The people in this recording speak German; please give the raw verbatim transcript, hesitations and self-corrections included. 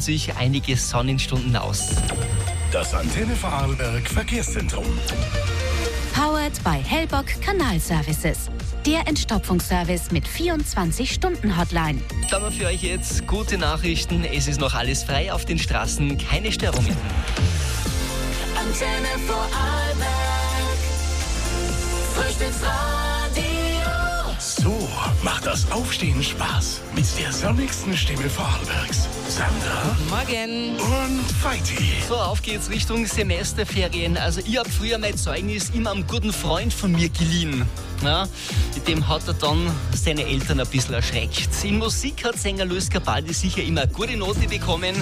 sich einige Sonnenstunden aus. Das Antenne Vorarlberg Verkehrszentrum. Powered by Hellbock Kanalservices. Der Entstopfungsservice mit vierundzwanzig Stunden Hotline. Da haben wir für euch jetzt gute Nachrichten. Es ist noch alles frei auf den Straßen, keine Störungen. Antenne Vorarlberg, Frühstücksradio. So macht das Aufstehen Spaß. Mit der sonnigsten Stimme Vorarlbergs. Sandra Morgen. und Feiti. So, auf geht's Richtung Semesterferien. Also ich habe früher mein Zeugnis immer einem guten Freund von mir geliehen. Ja, mit dem hat er dann seine Eltern ein bisschen erschreckt. In Musik hat Sänger Luis Capaldi sicher immer eine gute Note bekommen.